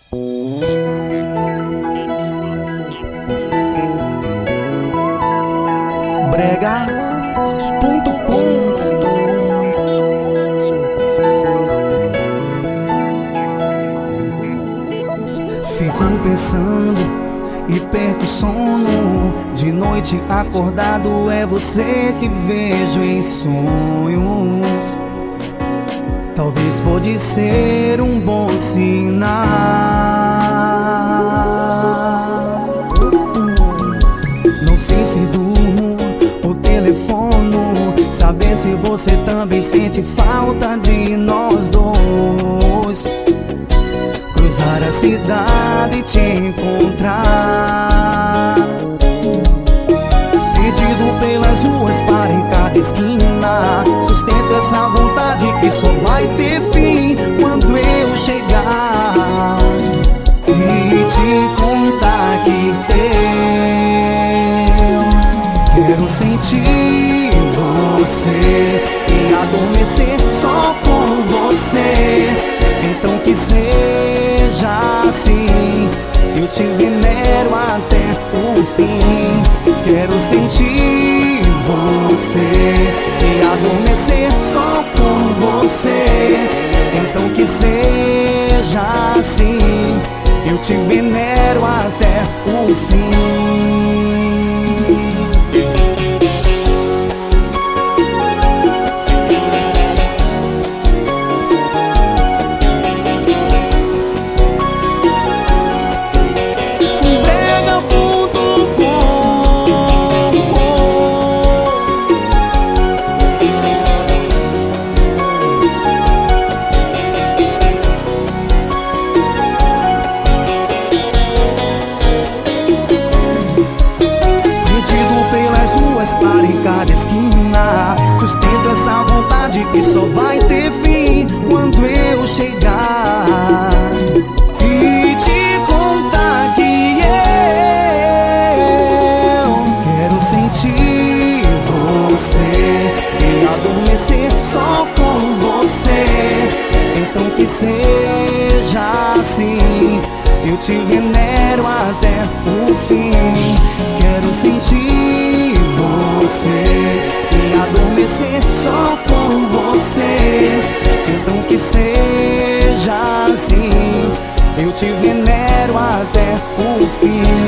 Brega.com. Fico pensando e perco o sono. De noite acordado é você que vejo em sonhos. Talvez pode ser um bom sinal. Não sei se durmo ou telefono, saber se você também sente falta de nós dois. Cruzar a cidade e te encontrar, perdido pelas ruas para em cada esquina. Sustento essa vontade que só vai ter fim quando eu chegar e te contar que eu quero sentir você e adormecer só com você. Então que seja assim, eu te venero até o fim. Quero sentir você e adormecer só com você. Então que seja assim, eu te venero até o fim. Sustento essa vontade que só vai ter fim quando eu chegar e te contar que eu quero sentir você e adormecer só com você. Então que seja assim, eu te venero até o fim. Quero sentir você e adormecer só com você. Então que seja assim, eu te venero até o fim.